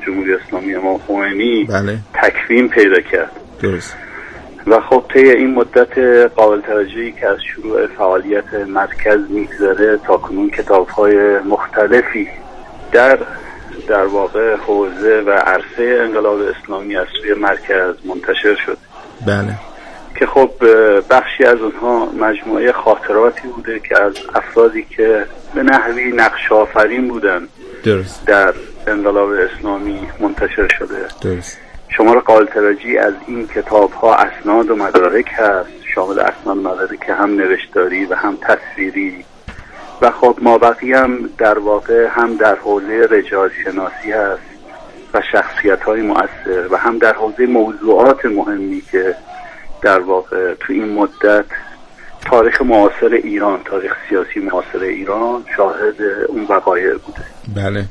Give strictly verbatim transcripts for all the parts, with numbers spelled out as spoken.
جمهوری اسلامی امام خمینی بله. تکوین پیدا کرد. درست. و خب طی این مدت قابل توجهی که از شروع فعالیت مرکز میگذره تا کنون کتاب‌های مختلفی در در واقع حوزه و عرصه انقلاب اسلامی از سوی مرکز منتشر شد. بله. که خب بخشی از اونها مجموعه خاطراتی بوده که از افرادی که به نحوی نقش آفرین بودن درست. در انقلاب اسلامی منتشر شده. درست. شمار قابل توجهی از این کتاب ها اسناد و مدارک هست، شامل اسناد و مدارک هم نوشتاری و هم تصویری و خب مابقی هم در واقع هم در حوزه رجال شناسی هست و شخصیت های مؤثر و هم در حوزه موضوعات مهمی که در واقع تو این مدت تاریخ معاصر ایران، تاریخ سیاسی معاصر ایران شاهد اون وقایع بوده. بله.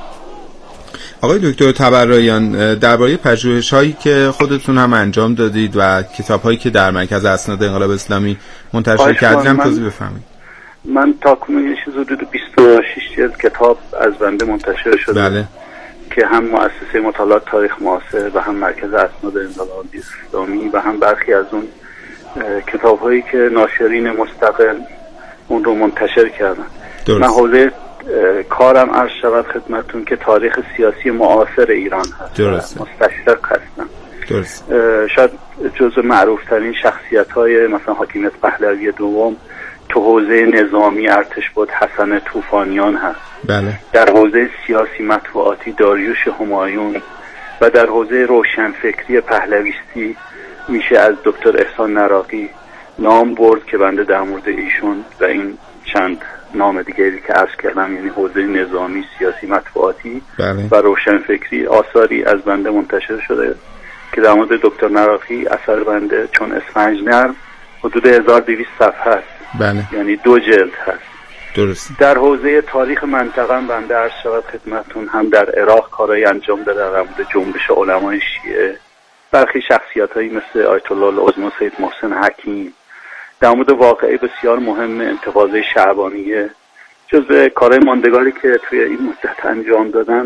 آقای دکتر تبرائیان، درباره پژوهش‌هایی که خودتون هم انجام دادید و کتاب‌هایی که در مرکز اسناد انقلاب اسلامی منتشر کردید هم توضیح بفرمایید. من تا کنون حدود بیست و شش جلد کتاب از بنده منتشر شده. بله. که هم مؤسسه مطالعات تاریخ معاصر و هم مرکز اسناد انقلاب اسلامی و هم برخی از اون کتاب‌هایی که ناشرین مستقل اون رو منتشر کردن. درست. من حوزه کارم عرض شود خدمتتون که تاریخ سیاسی معاصر ایران هست. درست. مستشرق هستم. درست. شاید جزو معروفترین شخصیت‌های مثلا حاکمیت پهلوی دوم تو حوزه نظامی ارتش بود حسن طوفانیان هست. بله. در حوزه سیاسی مطبوعاتی داریوش همایون و در حوزه روشنفکری پهلویستی میشه از دکتر احسان نراقی نام برد که بنده در مورد ایشون و این چند نام دیگری که عرض کردم، یعنی حوزه نظامی، سیاسی مطبوعاتی بله. و روشنفکری آثاری از بنده منتشر شده که در مورد دکتر نراقی اثر بنده چون اسفنج نرم حدود هزار و دویست صفحه است. بله. یعنی دو جلد هست. درست. در حوزه تاریخ منطقه بنده عرض شود خدمتتون هم در عراق کارهای انجام داده در مورد جنبش علمای شیعه، برخی شخصیت‌هایی مثل آیت الله العظمی سید محسن حکیم، در مورد واقعه بسیار مهم انتقاضه شعبانیه. جزء کارهای ماندگاری که توی این مدت انجام دادن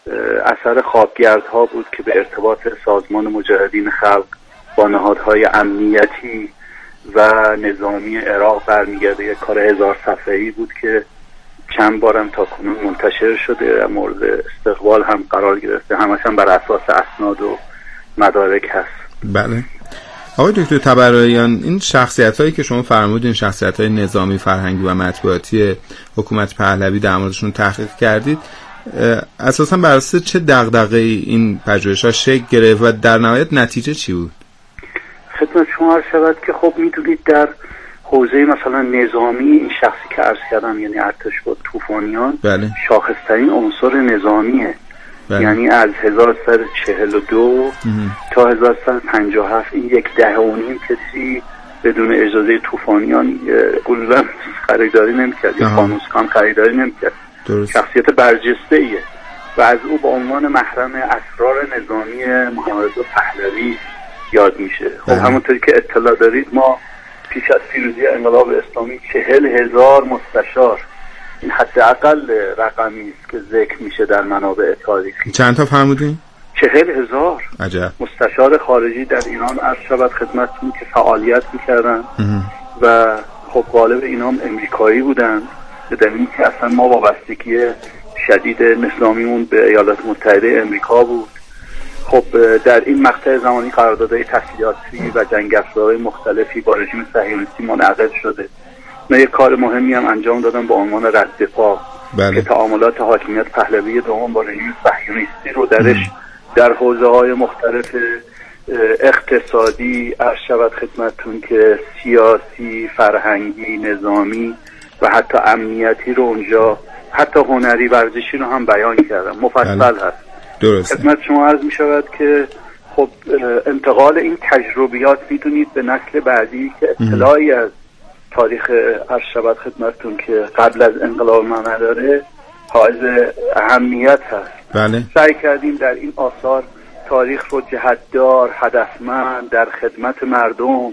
اثر خوابگردها بود که به ارتباط سازمان مجاهدین خلق با نهادهای امنیتی و نظامی عراق برمیگرده. یک کار هزار صفحه‌ای بود که چند بارم تا کنون منتشر شده، مورد استقبال هم قرار گرفته، همش هم بر اساس اسناد و مدارک هست. بله. آقای دکتر تبرائیان، این شخصیت‌هایی که شما فرمودین، شخصیت‌های نظامی، فرهنگی و مطبوعاتی حکومت پهلوی در موردشون تحقیق کردید، اساساً بر اساس چه دغدغه‌ای این پژوهش‌ها شکل گرفت و در نهایت نتیجه چی بود؟ خدمت شما عرض شود که خب میدونید در حوزه مثلا نظامی این شخصی که عرض کردم یعنی ارتش بود طوفانیان، بله. شاخصترین عنصر نظامیه. بله. یعنی از هزار و سیصد و چهل و دو تا هزار و سیصد و پنجاه و هفت این یک دهه و نیم کسی بدون اجازه طوفانیان گلوله خریداری نمی‌کرد یا فانوسکان خریداری نمی‌کرد. شخصیت برجسته ایه و از او به عنوان محرم اسرار نظامی محمد رضا پهلوی یاد میشه. خب همونطوری که اطلاع دارید ما پیش از پیروزی انقلاب اسلامی چهل هزار مستشار، این حداقل رقمی است که ذکر میشه در منابع تاریخی. چند تا فرمودین؟ چهل هزار عجب. مستشار خارجی در ایران عرض شود خدمتتون که فعالیت میکردن و خب غالب اینام امریکایی بودن، به دلیلی که اصلا ما وابستگی شدید نظامیمون به ایالات متحده امریکا بود. خب در این مقطع زمانی قراردادهای تسلیحاتی و جنگ افزارهای مختلفی با رژیم صهیونیستی منعقد شده. من یک کار مهمی هم انجام دادم به عنوان رد پا. بله. که تعاملات حاکمیت پهلوی دوم با رژیم صهیونیستی رو درش ام. در حوزه‌های مختلف اقتصادی، عرض شود خدمتتون که سیاسی، فرهنگی، نظامی و حتی امنیتی رو اونجا، حتی هنری، ورزشی رو هم بیان کردم. مفصل بله. هست. درسته. خدمت شما عرض می شود که خب انتقال این تجربیات میدونید به نسل بعدی که اطلاعی از تاریخ عرض شود خدمتتون که قبل از انقلاب ما نداره حائز اهمیت هست. بله. سعی کردیم در این آثار تاریخ رو جهتدار، هدفمند، در خدمت مردم،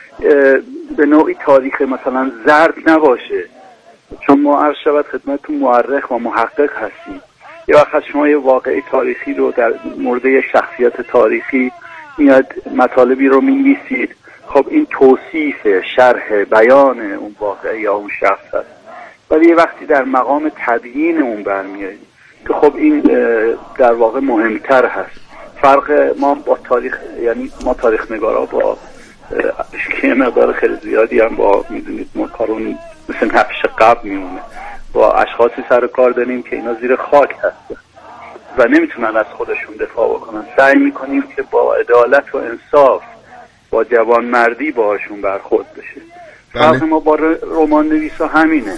به نوعی تاریخ مثلا زرد نباشه، چون ما عرض شود خدمتتون مورخ و محقق هستیم. یه وقت شما یه واقعه تاریخی رو در مورد یه شخصیت تاریخی میاد مطالبی رو می‌نویسید، خب این توصیف، شرح، بیان اون واقعه یا اون شخص هست، ولی یه وقتی در مقام تبیین اون برمیایید که خب این در واقع مهمتر هست. فرق ما با تاریخ، یعنی ما تاریخ نگارا با که مقدار خیلی زیادی هم با میدونید ما کارون مثل نقش قبل میمونه، با اشخاصی سر کار داریم که اینا زیر خاک هستن و نمیتونن از خودشون دفاع بکنن. سعی میکنیم که با عدالت و انصاف، با جوانمردی باهاشون برخورد بشه. فرق ما با رمان نویسا همینه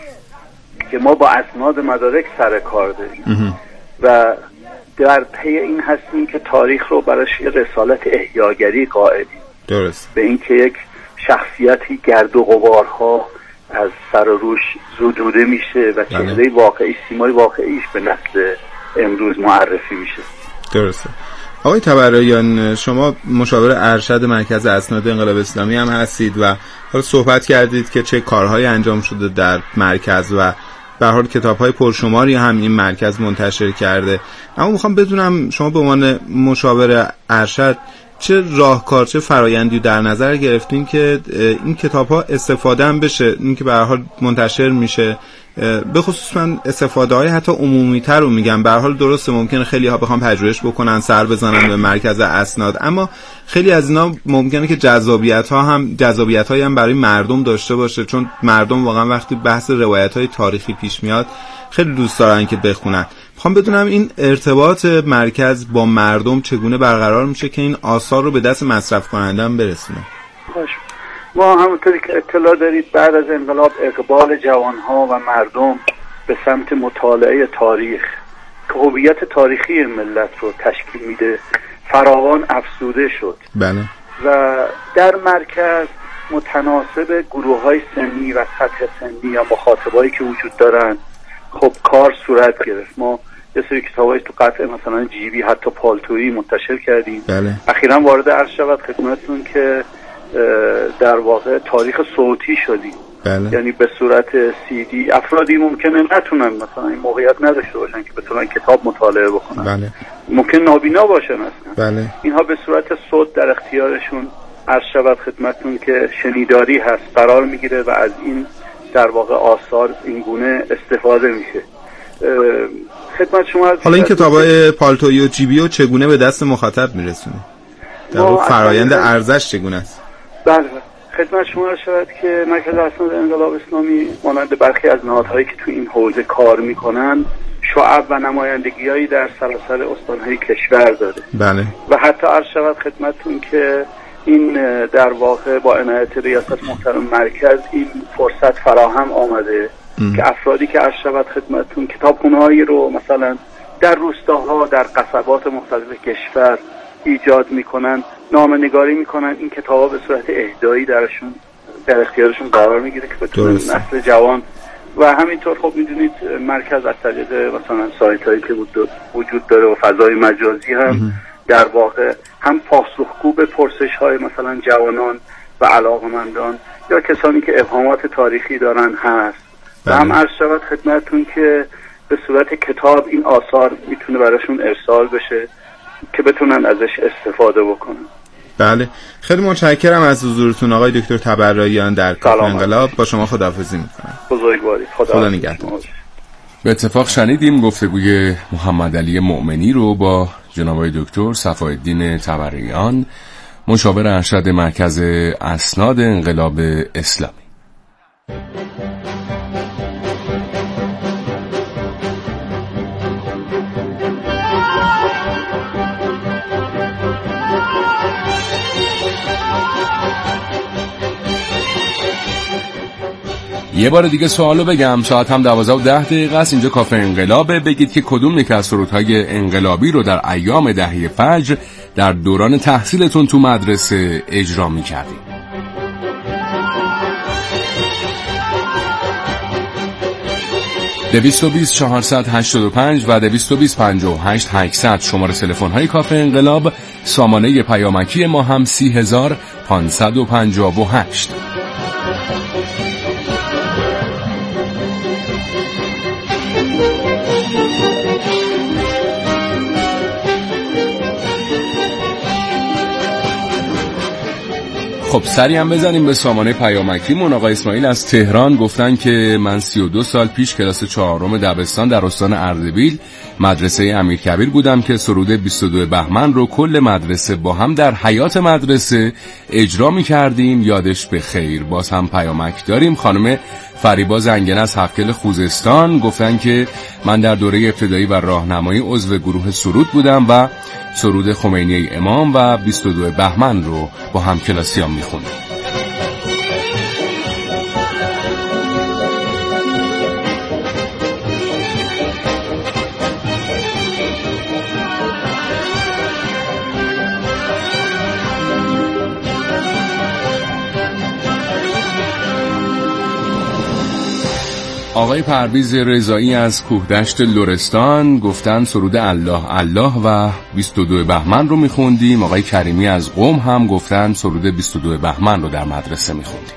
که ما با اسناد مدارک سر کار داریم و در پی این هستیم که تاریخ رو براش یه رسالت احیاگری قائلیم. درست. به اینکه یک شخصیتی گرد و غبارها از سر و روش زدوده میشه و چهره واقعی، سیمای واقعیش به نسل امروز معرفی میشه. درسته. آقای تبرئیان، شما مشاور ارشد مرکز اسناد انقلاب اسلامی هم هستید و حالا صحبت کردید که چه کارهایی انجام شده در مرکز و به هر حال کتاب‌های پرشماری هم این مرکز منتشر کرده. اما میخوام بدونم شما به عنوان مشاور ارشد چه راهکار، چه فرایندی در نظر گرفتین که این کتاب‌ها استفاده هم بشه، این که به هر حال منتشر میشه، به خصوص من استفاده‌های حتی عمومی‌تر رو میگم. به هر حال درسته ممکنه خیلی‌ها بخوام پژوهش بکنن، سر بزنن به مرکز اسناد، اما خیلی از اینا ممکنه که جذابیت‌ها هم جذابیت‌هایی هم برای مردم داشته باشه، چون مردم واقعا وقتی بحث روایت‌های تاریخی پیش میاد خیلی دوست دارن که بخونن. میخوام بدونم این ارتباط مرکز با مردم چگونه برقرار میشه که این آثار رو به دست مصرف کننده هم برسونه. باش. ما همونطوری که اطلاع دارید بعد از انقلاب اقبال جوانها و مردم به سمت مطالعه تاریخ که هویت تاریخی ملت رو تشکیل میده فراوان افزوده شد. بله. و در مرکز متناسب گروه‌های سنی و سطح سنی یا مخاطبایی که وجود دارن خب کار صورت گرفت. ما یه سری کتابایی تو قطعه مثلا جیبی حتی پالتویی منتشر کردیم. بله. اخیراً وارد عرض شود خدمتتون که در واقع تاریخ صوتی شدیم. بله. یعنی به صورت سی دی افرادی ممکنه نتونن مثلا این موقعیت نداشته باشن که بتونن کتاب مطالعه بکنن. بله. ممکن نابینا باشن اصلا. بله. اینها به صورت صوت در اختیارشون عرض شود خدمتتون که شنیداری هست قرار میگیره و از این در واقع آثار این گونه استفاده میشه. خدمت شما حالا این کتابای پالتویی و جیبی و چگونه به دست مخاطب میرسونه؟ در واقع فرآیند ارزش چگونه است؟ بله خدمت شما شود که مرکز اسناد انقلاب اسلامی مانند برخی از نهادهایی که تو این حوزه کار میکنن شعب و نمایندگی‌هایی در سراسر استان‌های کشور داره. بله. و حتی عرض شود خدمتتون که این در واقع با عنایت ریاست محترم مرکز این فرصت فراهم آمده ام. که افرادی که عرض شود خدمتتون کتابخونه‌هایی رو مثلا در روستاها در قصبات مختلف کشور ایجاد میکنن، نامه‌نگاری میکنن، این کتاب‌ها به صورت اهدایی درشون در اختیارشون قرار میگیره که بتونن نسل جوان و همینطور خب میدونید مرکز از طریق مثلا سایتایی که وجود داره و فضای مجازی هم ام. در واقع هم پاسخگو به پرسش‌های مثلا جوانان و علاقمندان یا کسانی که ابهامات تاریخی دارن هست. و هم عرض شود خدمتتون که به صورت کتاب این آثار میتونه براشون ارسال بشه که بتونن ازش استفاده بکنن. بله خیلی متشکرم از حضورتون آقای دکتر تبرئیان در کافه انقلاب. با شما خداحافظی میکنم. بزرگوارید. خدا, خدا نگهدار. به اتفاق شنیدیم گفتگوی محمد علی مؤمنی رو با جناب آقای دکتر صفای‌الدین تبرئیان، مشاور ارشد مرکز اسناد انقلاب اسلامی. یه بار دیگه سوالو بگم، ساعت هم دوازده و ده دقیقه است. اینجا کافه انقلابه. بگید که کدوم یک از سرودهای انقلابی رو در ایام دهه فجر در دوران تحصیلتون تو مدرسه اجرا می‌کردید. دویست و بیست چهارصد هشتاد و پنج و دویست و بیست پنجاه و هشت هشتصد شماره تلفن‌های کافه انقلاب. سامانه پیامکی ما هم سی هزار پانصد و پنجاه و هشت. خب سری هم بزنیم به سامانه پیامکیمون. آقا اسماعیل از تهران گفتن که من سی و دو سال پیش کلاس چهارم دبستان در استان اردبیل مدرسه امیرکبیر بودم که سرود بیست و دو بهمن رو کل مدرسه با هم در حیاط مدرسه اجرا می کردیم. یادش به خیر. باز هم پیامک داریم. خانم فریبا زنگن از هفکل خوزستان گفتن که من در دوره ابتدایی و راهنمایی عضو گروه سرود بودم و سرود خمینی امام و بیست و دو بهمن رو با هم کلاسیام میخوندیم. آقای پرویز رضایی از کوهدشت لرستان گفتن سرود الله الله و بیست و دو بهمن رو میخوندیم. آقای کریمی از قم هم گفتن سرود بیست و دو بهمن رو در مدرسه میخوندیم.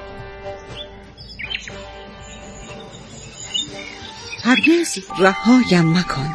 هرگز رهایم مکن،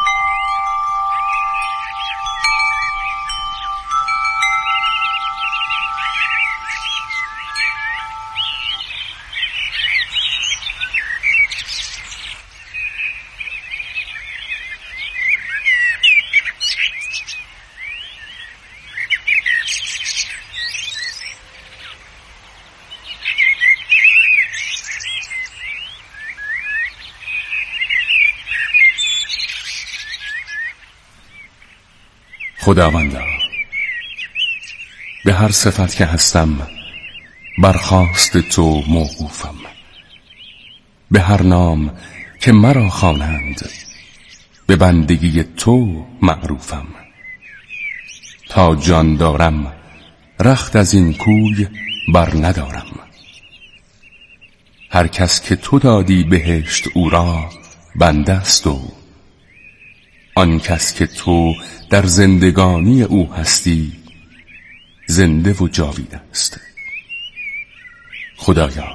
خداوندا به هر صفت که هستم برخواست تو موقوفم، به هر نام که مرا خوانند به بندگی تو معروفم. تا جان دارم رخت از این کوی بر ندارم، هر کس که تو دادی بهشت او را بنده است و آن کس که تو در زندگانی او هستی زنده و جاوید است. خدایا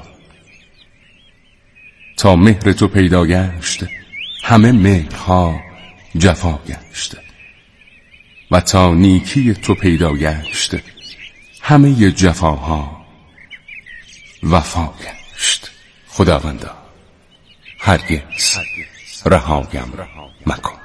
تا مهر تو پیدا گشت همه مهرها جفا گشت، و تا نیکی تو پیدا گشت همه جفاها وفا گشت. خداوندا هرگز رهایم مکن.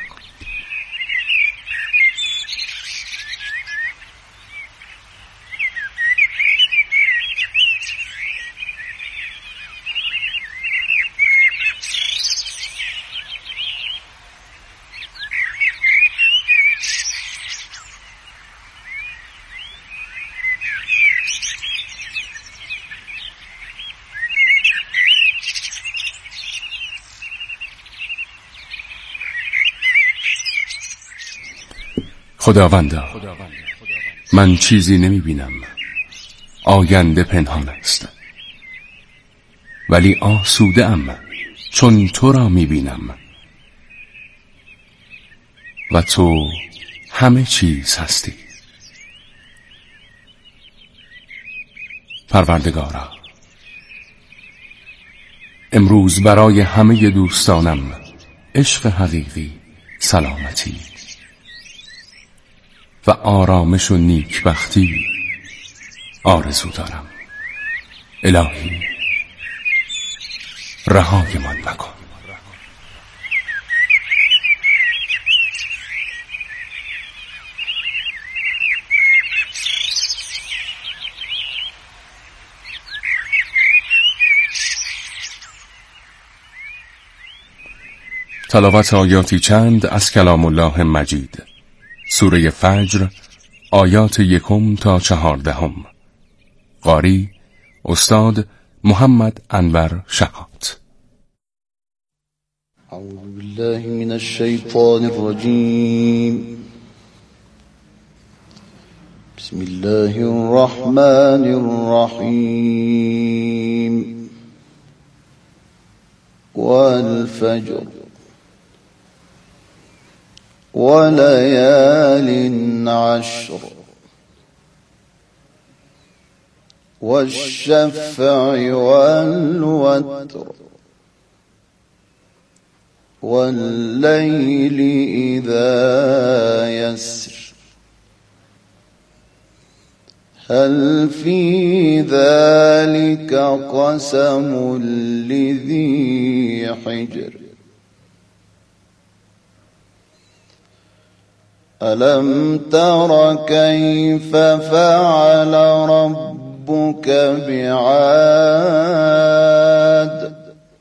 خداوندا من چیزی نمی بینم، آینده پنهان است، ولی آسوده ام چون تو را می بینم و تو همه چیز هستی. پروردگارا امروز برای همه دوستانم عشق حقیقی، سلامتی و آرامش و نیکبختی آرزو دارم. الهی رهایمان مکن. تلاوت آیاتی چند از کلام الله مجید، سوره فجر، آیات یکم تا چهاردهم. قاری استاد محمد انور شهات. اعوذ بالله من الشیطان الرجیم. بسم الله الرحمن الرحیم. والفجر وليال عشر والشفع والوتر والليل إذا يسر هل في ذلك قسم لذي حجر ألم تر كيف فعل ربك بعاد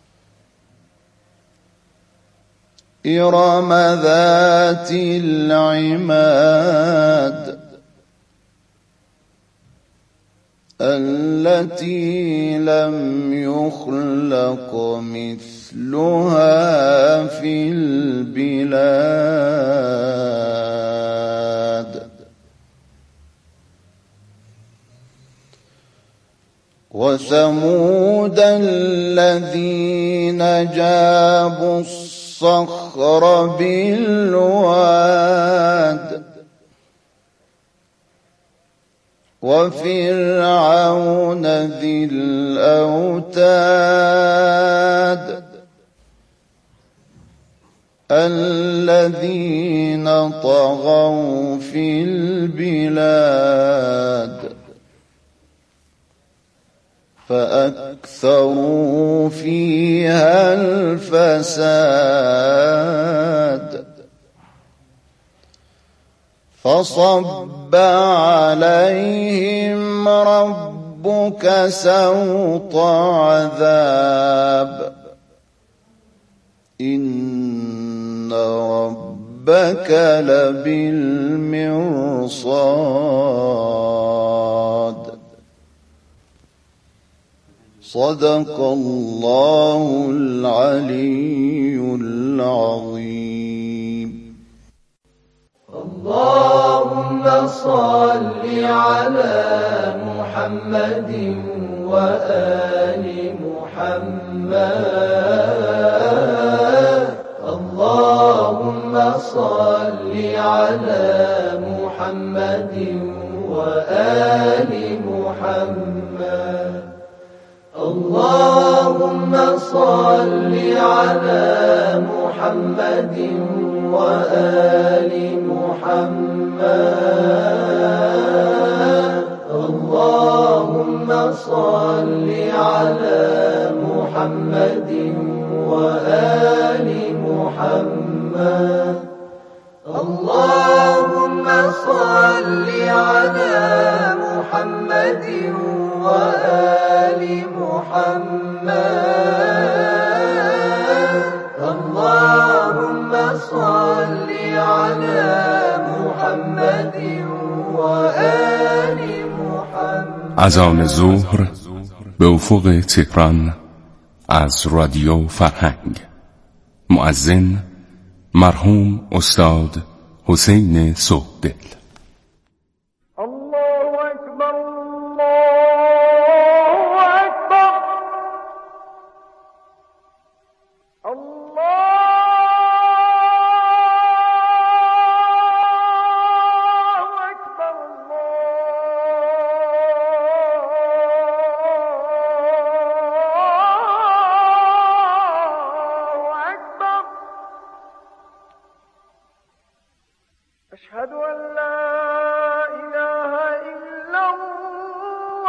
إرم ذات العماد التي لم يخلق مثلها في البلاد وثمود الذين جابوا الصخر بالواد وفرعون ذي الأوتاد الذين طغوا في البلاد فأكثروا فيها الفساد فصب عليهم ربك سوط عذاب إن ربك لبالمرصاد صدق الله العلي العظيم. اللهم صل على محمد وآل محمد. اللهم صل على محمد وآل محمد. اللهم صل على محمد وآل محمد. اللهم صل على محمد وآل محمد. اللهم صل على محمد وآل محمد. اللهم صل على محمد وآل محمد. اذان ظهر به افق تهران از رادیو فرهنگ. مؤذن مرحوم استاد حسین صبحدل. أشهد أن لا إله إلا الله.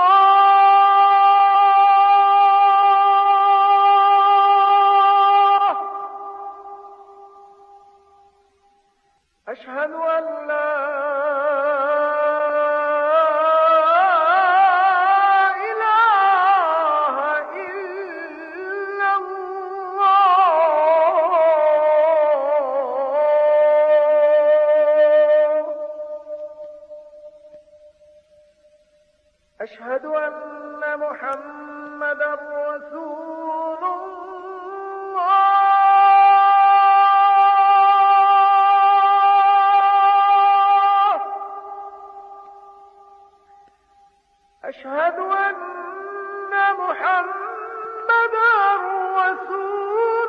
أشهد أن لا إله إلا الله. أشهد أن محمدا رسول الله. أشهد أن محمدا رسول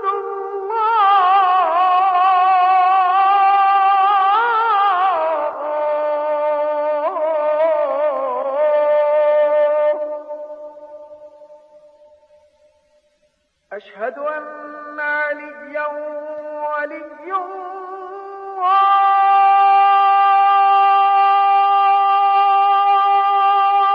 أشهد أن عليا ولي الله.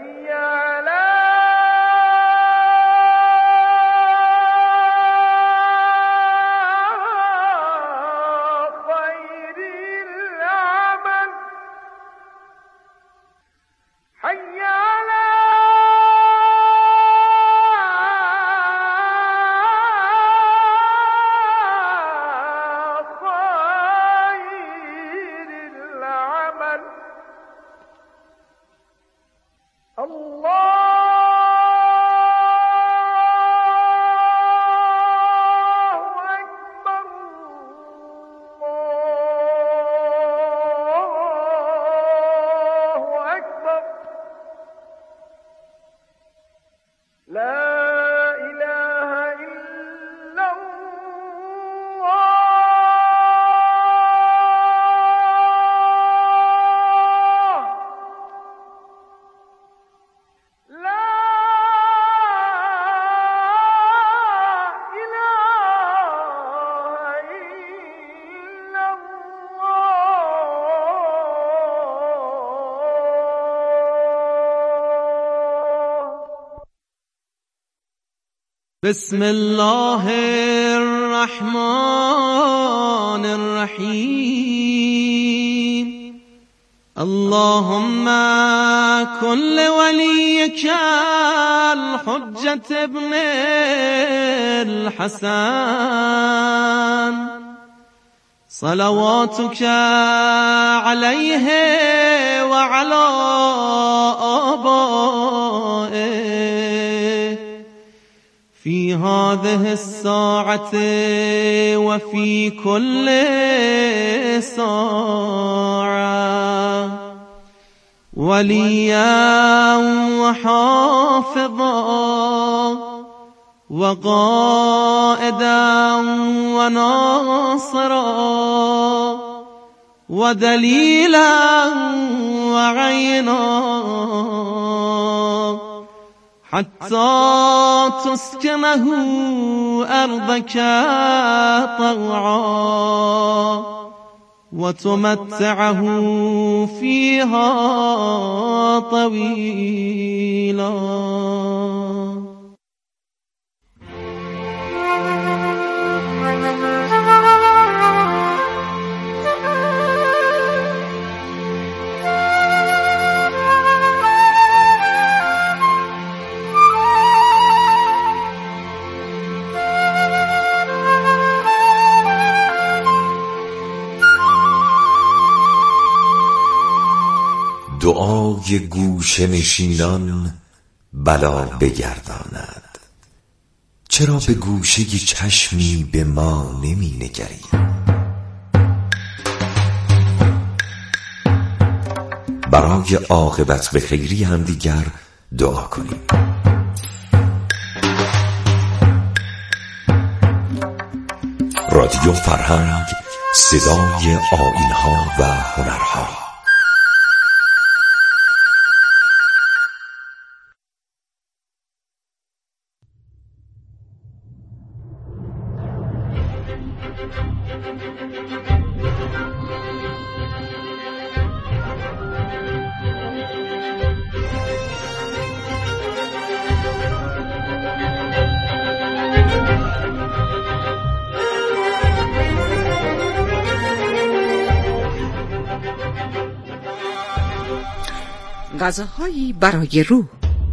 حي على خير العمل حي على خير العمل الله أكبر الله أكبر لا إله إلا الله لا إله إلا الله بسم الله الرحمن الرحيم اللهم كن لوليك الحجة ابن الحسن صلواتك عليه وعلى آبائه في هذه الساعة وفي كل ساعة وليا وحافظا وقائدا وناصرا ودليلا وعينا حتى تسكنه أرضك طوعا وتمتعه فيها طويلا. دعای گوشه نشینان بلا بگرداند. چرا به گوشه چشمی به ما نمی نگری؟ برای عاقبت به خیری هم دیگر دعا کنیم. رادیو فرهنگ، صدای آیین‌ها و هنرها. غذاهایی برای روح.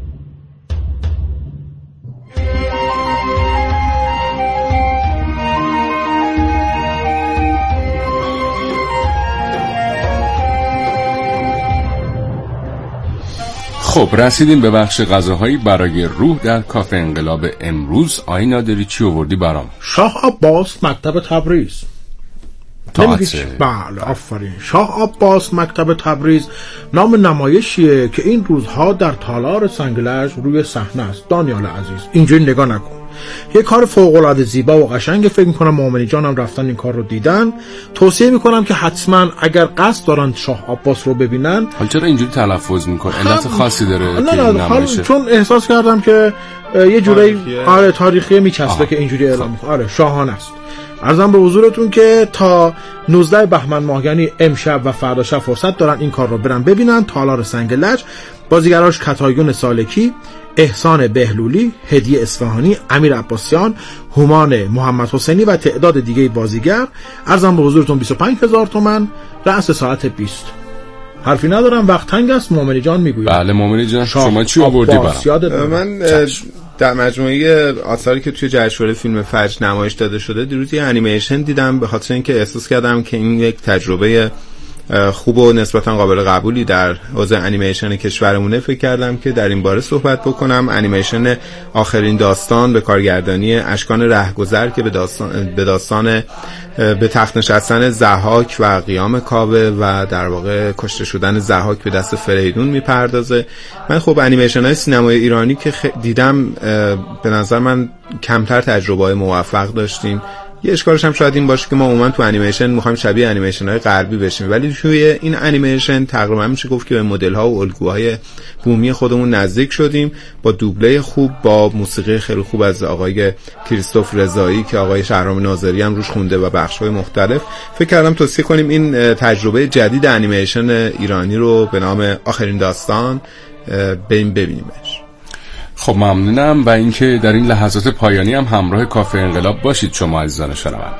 خب رسیدیم به بخش غذاهایی برای روح در کافه انقلاب امروز. آینا داری چی آوردی برام؟ شاه عباس مکتب تبریز. تئاتر. بله آفرین. شاه عباس مکتب تبریز نام نمایشیه که این روزها در تالار سنگلج روی صحنه است. دانیال عزیز اینجوری نگاه نکن، یه کار فوق العاده زیبا و قشنگ. فکر میکنم مؤمنی جانم رفتن این کار رو دیدن. توصیه میکنم که حتما اگر قصد دارن شاه عباس رو ببینن. حالا چرا اینجوری تلفظ میکنه؟ علت خاصی داره؟ نه نه حال چون احساس کردم که یه جوری آره تاریخی میچسبه که اینجوری اعلام میکنه. آره شاهانه است. عرضم به حضورتون که تا نوزده بهمن ماه یعنی امشب و فردا شب فرصت دارن این کار رو برن ببینن. تالار سنگ لج، بازیگراش کتایون سالکی، احسان بهلولی، هدیه اصفهانی، امیر عباسیان، هومان محمد حسینی و تعداد دیگه بازیگر. عرضم به حضورتون بیست و پنج هزار تومان، رأس ساعت بیست. حرفی ندارم، وقت تنگ است. مومنی جان میگوید. بله مومنی جان، شما چی آوردی برام؟ من در مجموعه آثاری که توی جشنواره فیلم فجر نمایش داده شده دیروز یه انیمیشن دیدم، به خاطر اینکه احساس کردم که این یک تجربه خوب و نسبتا قابل قبولی در حوزه انیمیشن کشورمونه. فکر کردم که در این باره صحبت بکنم. انیمیشن آخرین داستان به کارگردانی اشکان رهگذر که به داستان به داستان به تخت نشستن ضحاک و قیام کاوه و در واقع کشته شدن ضحاک به دست فریدون میپردازه. من خب انیمیشن های سینمای ایرانی که دیدم به نظر من کمتر تجربه موفق داشتیم. یه اشکالش هم شاید این باشه که ما عموما تو انیمیشن میخوایم شبیه انیمیشن های غربی بشیم، ولی توی این انیمیشن تقریبا میشه گفت که به مدل ها و الگوهای بومی خودمون نزدیک شدیم، با دوبله خوب، با موسیقی خیلی خوب از آقای کریستوف رضایی که آقای شهرام ناظری هم روش خونده و بخش های مختلف. فکر کردم توصیه کنیم این تجربه جدید انیمیشن ایرانی رو به نام آخرین داستان بریم ببینیمش. خب ممنونم و اینکه در این لحظات پایانی هم همراه کافه انقلاب باشید شما عزیزان شنونده.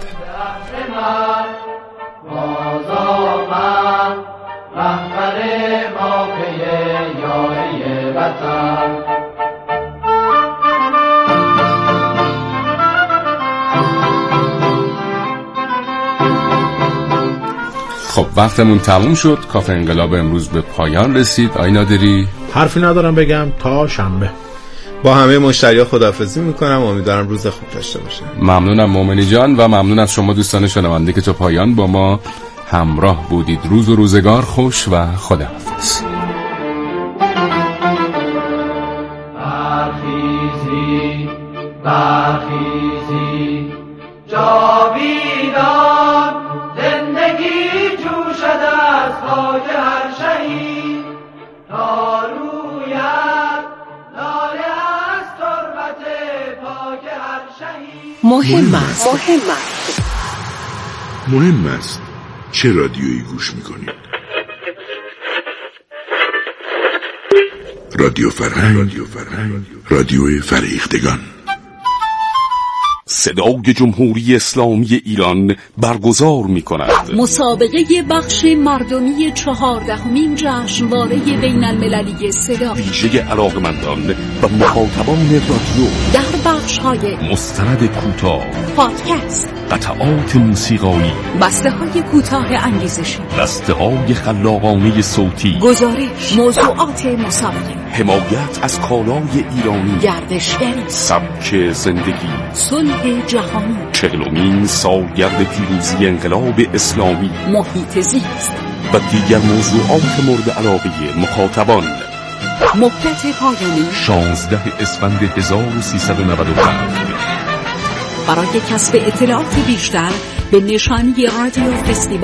خب وقتمون تموم شد. کافه انقلاب امروز به پایان رسید. آی نادری؟ حرفی ندارم بگم تا شنبه. با همه مشتری‌ها خداحافظی میکنم. امیدوارم روز خوب داشته باشن. ممنونم مومنی جان و ممنون از شما دوستان شنونده که تا پایان با ما همراه بودید. روز و روزگار خوش و خداحافظ. برخیزی برخیزی جاویدان، زندگی جوشد از خاک هر شهید، تا رویت لاله از تربت پاک هر شهید. مهم است مهم است مهم است چه رادیویی گوش میکنید؟ رادیو فرهنگ، رادیو فرهنگ، رادیو فریختگان. صدای جمهوری اسلامی ایران برگزار می کند مسابقه بخش مردمی چهاردهمین جشنواره بین المللی صدا، ویژه علاقمندان و مخاطبان رادیو در بخش های مستند کوتاه، پادکست، قطعات موسیقایی، بسته های کوتاه انگیزشی، بسته های خلاقانه صوتی، گزارش، موضوعات مسابقه، حمایت از کالای ایرانی، گردشگری، سبک زندگی، صلح جهانی، چهلمین سالگرد پیروزی انقلاب اسلامی، محیط زیست و دیگر موضوعات مورد علاقه مخاطبان. مدت پایانی شانزده اسفند هزار و سیصد و نود و پنج. برای کسب اطلاعات بیشتر به نشانی رادیو فستیوال